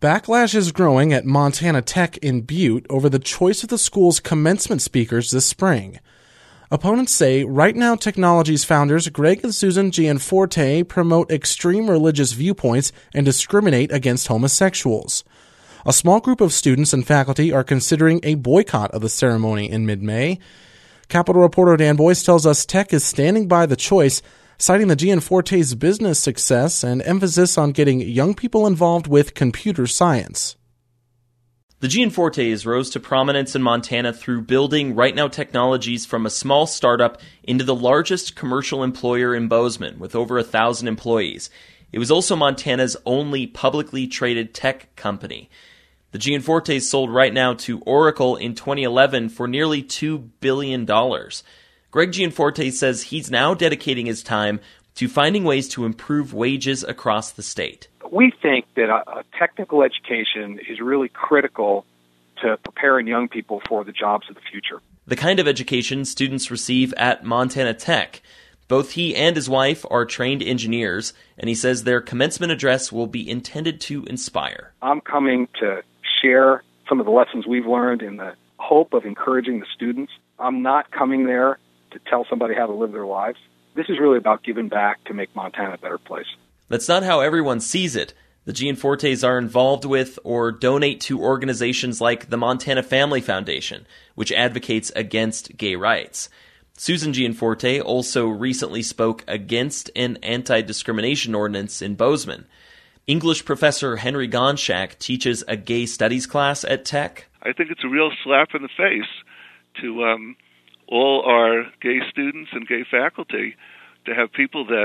Backlash is growing at Montana Tech in Butte over the choice of the school's commencement speakers this spring. Opponents say Right Now Technologies founders Greg and Susan Gianforte promote extreme religious viewpoints and discriminate against homosexuals. A small group of students and faculty are considering a boycott of the ceremony in mid-May. Capitol reporter Dan Boyce tells us Tech is standing by the choice, citing the Gianforte's business success and emphasis on getting young people involved with computer science. The Gianfortes rose to prominence in Montana through building Right Now Technologies from a small startup into the largest commercial employer in Bozeman, with over 1,000 employees. It was also Montana's only publicly traded tech company. The Gianfortes sold Right Now to Oracle in 2011 for nearly $2 billion. Greg Gianforte says he's now dedicating his time to finding ways to improve wages across the state. We think that a technical education is really critical to preparing young people for the jobs of the future. The kind of education students receive at Montana Tech. Both he and his wife are trained engineers, and he says their commencement address will be intended to inspire. I'm coming to share some of the lessons we've learned in the hope of encouraging the students. I'm not coming there to tell somebody how to live their lives. This is really about giving back to make Montana a better place. That's not how everyone sees it. The Gianfortes are involved with or donate to organizations like the Montana Family Foundation, which advocates against gay rights. Susan Gianforte also recently spoke against an anti-discrimination ordinance in Bozeman. English professor Henry Gonshak teaches a gay studies class at Tech. I think it's a real slap in the face to all our gay students and gay faculty to have people that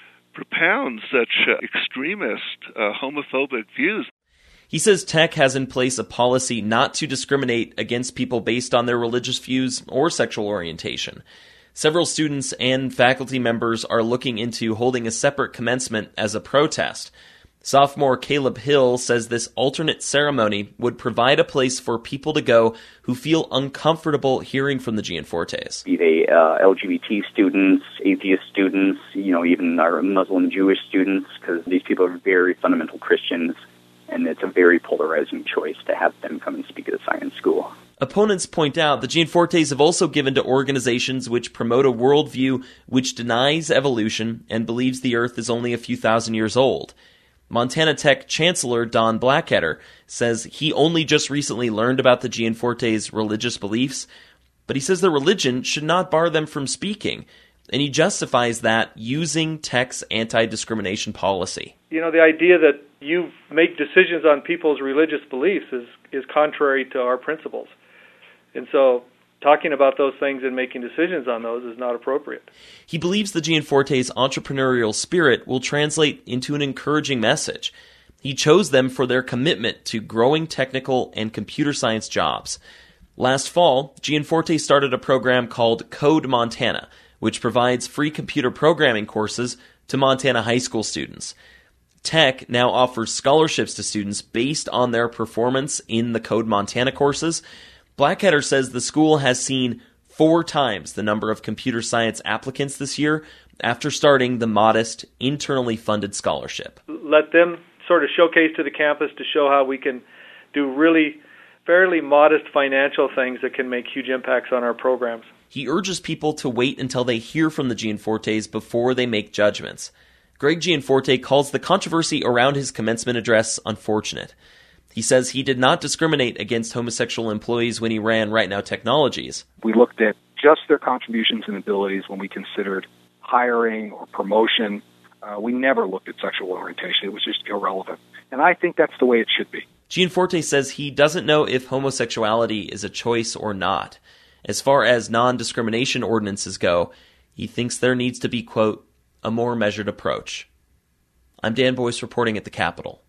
propound such extremist, homophobic views. He says Tech has in place a policy not to discriminate against people based on their religious views or sexual orientation. Several students and faculty members are looking into holding a separate commencement as a protest. Sophomore Caleb Hill says this alternate ceremony would provide a place for people to go who feel uncomfortable hearing from the Gianfortes. Be they LGBT students, atheist students, even our Muslim Jewish students, because these people are very fundamental Christians, and it's a very polarizing choice to have them come and speak at a science school. Opponents point out the Gianfortes have also given to organizations which promote a worldview which denies evolution and believes the Earth is only a few thousand years old. Montana Tech Chancellor Don Blackketter says he only just recently learned about the Gianfortes' religious beliefs, but he says their religion should not bar them from speaking, and he justifies that using Tech's anti-discrimination policy. The idea that you make decisions on people's religious beliefs is contrary to our principles. And so talking about those things and making decisions on those is not appropriate. He believes the Gianfortes' entrepreneurial spirit will translate into an encouraging message. He chose them for their commitment to growing technical and computer science jobs. Last fall, Gianforte started a program called Code Montana, which provides free computer programming courses to Montana high school students. Tech now offers scholarships to students based on their performance in the Code Montana courses. Blackketter says the school has seen 4 times the number of computer science applicants this year after starting the modest, internally funded scholarship. Let them sort of showcase to the campus to show how we can do really fairly modest financial things that can make huge impacts on our programs. He urges people to wait until they hear from the Gianfortes before they make judgments. Greg Gianforte calls the controversy around his commencement address unfortunate. He says he did not discriminate against homosexual employees when he ran Right Now Technologies. We looked at just their contributions and abilities when we considered hiring or promotion. We never looked at sexual orientation. It was just irrelevant. And I think that's the way it should be. Gianforte says he doesn't know if homosexuality is a choice or not. As far as non-discrimination ordinances go, he thinks there needs to be, quote, a more measured approach. I'm Dan Boyce reporting at the Capitol.